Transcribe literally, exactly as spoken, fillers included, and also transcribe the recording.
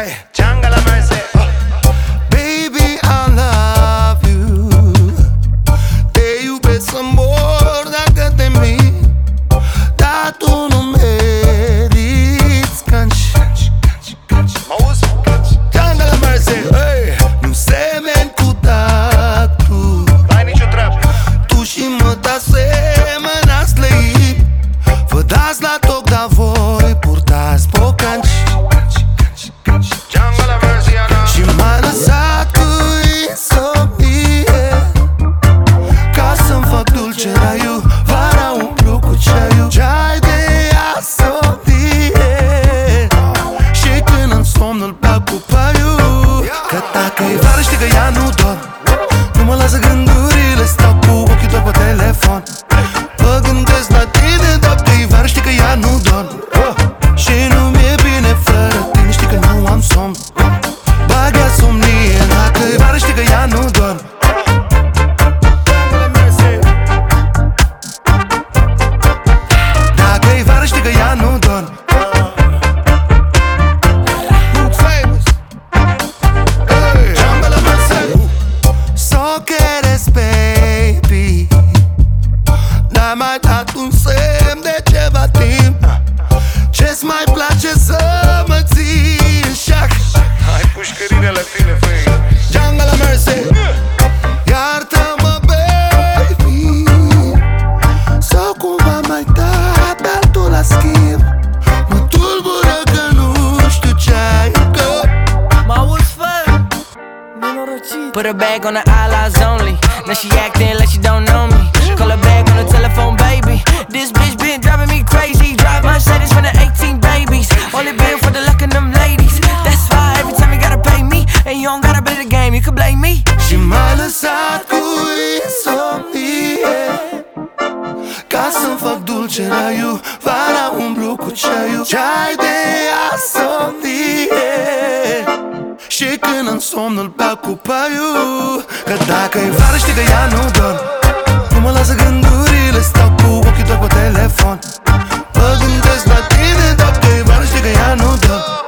Hey, Jungle Mercy. Baby, I love you. Te iubesc să mor dacă te mint, dar tu nu meriți canci. Jungle Mercy. Hey, nu semeni cu tatu. N-ai nicio treabă. Tu și măta semănați lei. Vă dați la toc, dar voi purtați bocanci. Jungle Mercy. Și m-ai lăsat cu insomnie, ca să-mi fac dulce raiu. Vara umplu cu ceaiu, ceai de asodie. Și când în somn îl bag cu paiu. Că dacă-i vară știi că ea nu dorm, nu mă lasă gândurile, stau cu ochii doar pe telefon. Mă gândesc la tine, dacă-i vară știi că ea nu dorm. Și nu mi-e bine fără tine, știi că nu am somn. Bagă somnie, dacă-i vară știi că ea nu dorm. Dacă-i vară știi că ea nu dorm. So quieres, baby, n-ai mai dat un semn de ceva timp. Ce-ți mai place să mă ții în șac? Hai pușcărine la tine, fei. Jungle Mercy. Iartă-mă, baby, sau cumva mai dat pe altul la schimb. Mă tulbură că nu știu ce-ai în cap. M-auzi, fă? Put her bag on the eyelids only. Now she acting like she don't know me. Call her back on the telephone, baby. This bitch been driving me crazy. Drive Mercedes from the eighteen babies. Only been for the luck of them ladies. That's why every time you gotta pay me, and you don't gotta play the game, you can blame me. Și m-ai lăsat cu insomnie, ca să-mi fac dulce raiu. Vara umblu cu ceaiu, ceai de asodie. Și când în somn îl bag cu paiu. Că dacă-i vară știi că ea nu dorm, nu mă lasă gândurile, stau cu ochii doar pe telefon. Mă gândesc la tine, dacă-i vară știi că ea nu dorm.